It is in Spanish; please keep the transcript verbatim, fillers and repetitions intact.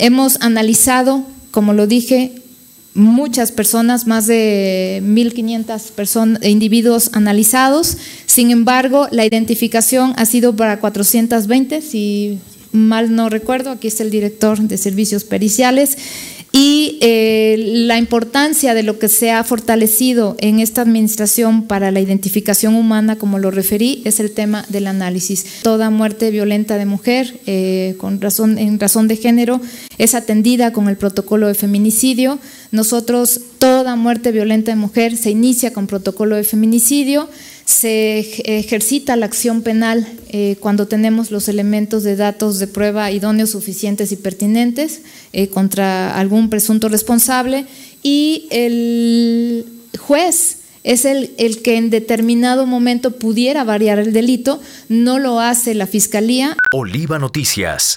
Hemos analizado, como lo dije, muchas personas, más de mil quinientos personas, individuos analizados. Sin embargo, la identificación ha sido para cuatrocientos veinte, si mal no recuerdo. Aquí está el director de servicios periciales. Y eh, la importancia de lo que se ha fortalecido en esta administración para la identificación humana, como lo referí, es el tema del análisis. Toda muerte violenta de mujer eh, con razón, en razón de género es atendida con el protocolo de feminicidio. Nosotros, toda muerte violenta de mujer se inicia con protocolo de feminicidio. Se ejercita la acción penal eh, cuando tenemos los elementos de datos de prueba idóneos, suficientes y pertinentes eh, contra algún presunto responsable, y el juez es el, el que en determinado momento pudiera variar el delito. No lo hace la Fiscalía. Oliva Noticias.